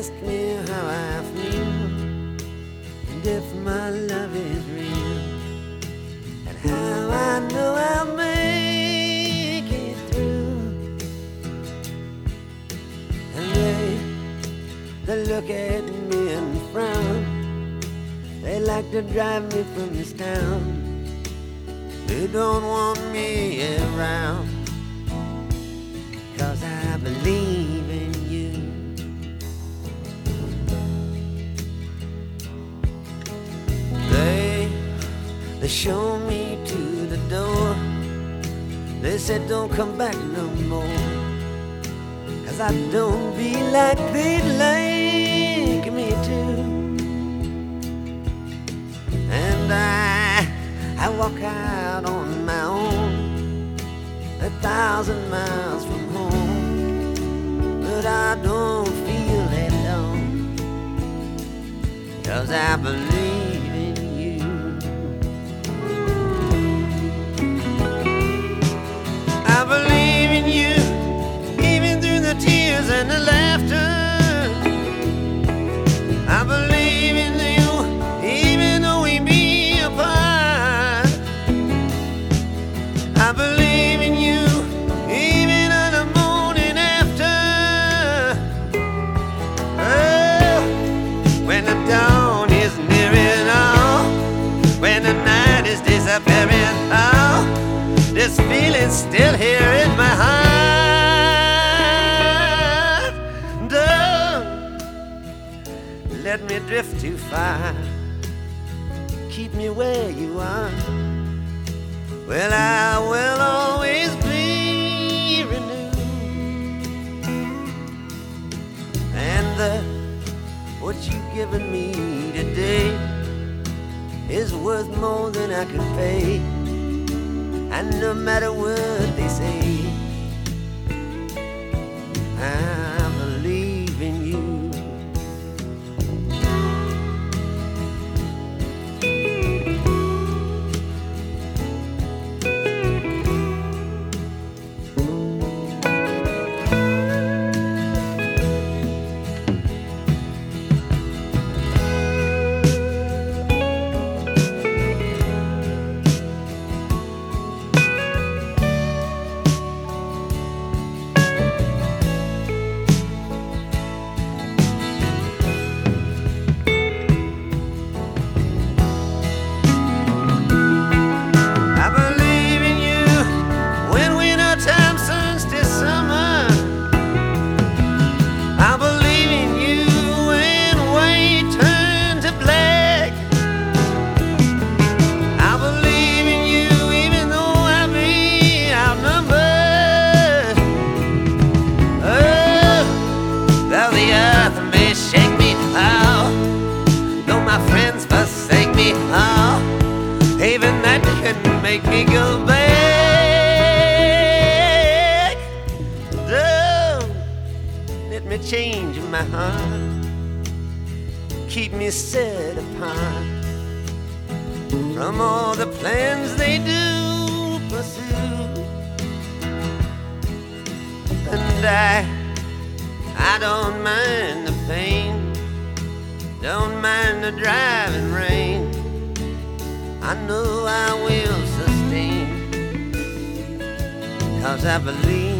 ask me how I feel and if my love is real and how I know I'll make it through. And they look at me and frown. They like to drive me from this town. They don't want me around, 'cause I believe in you. They show me to the door. They said don't come back no more, 'cause I don't be like they'd like me to. And I walk out on my own, 1,000 miles from home, but I don't feel alone, 'cause I believe in you. I believe in you, even through the tears and the laughter. I believe in you, even though we be apart. I believe in you, even on the morning after. Oh, when the dawn is nearing, oh, when the night is disappearing, oh, this feeling's still here in my heart. Don't let me drift too far. Keep me where you are. Well, I will always be renewed. And what you've given me today is worth more than I could pay. And no matter what they say, I believe in you. Even that couldn't make me go back. Don't let me change my heart. Keep me set apart from all the plans they do pursue. And I don't mind the pain, don't mind the driving rain. I know I will sustain, 'cause I believe